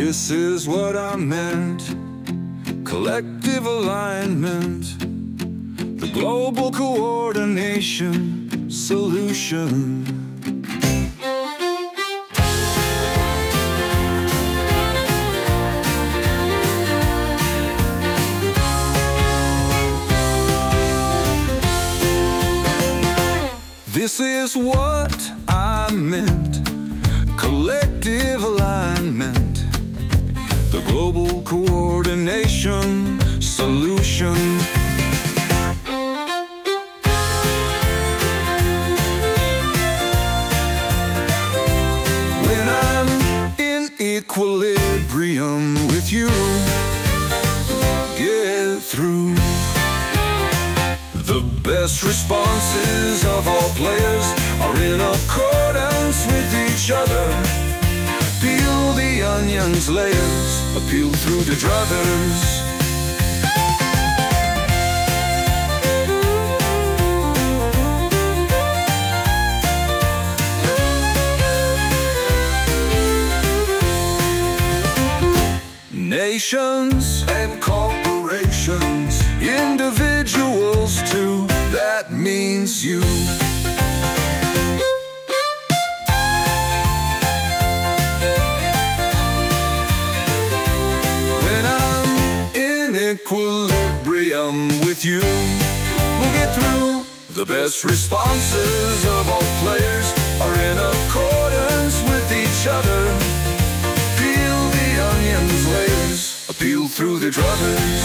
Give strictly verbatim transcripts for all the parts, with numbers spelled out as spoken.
This is what I meant. Collective alignment, the global coordination solution. This is what I meant. Collective alignment, the global coordination solution. When I'm in equilibrium with you, get through. The best responses of all players are in accordance with each other. Peel the onion's layers, appeal through the druthers. Nations and corporations, individuals too, that means you. When I'm in equilibrium with you, we'll get through. The best responses of all players are in accordance with each other. Peel the onion's layers, appeal through the druthers.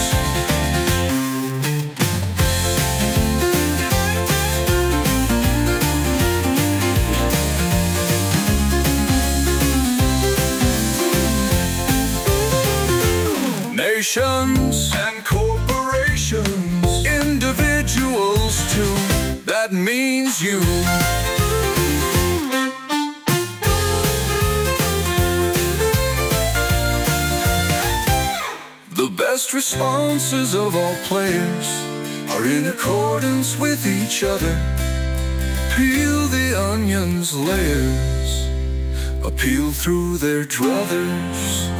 Nations and corporations, individuals too, that means you. The best responses of all players are in accordance with each other. Peel the onion's layers, appeal through their druthers.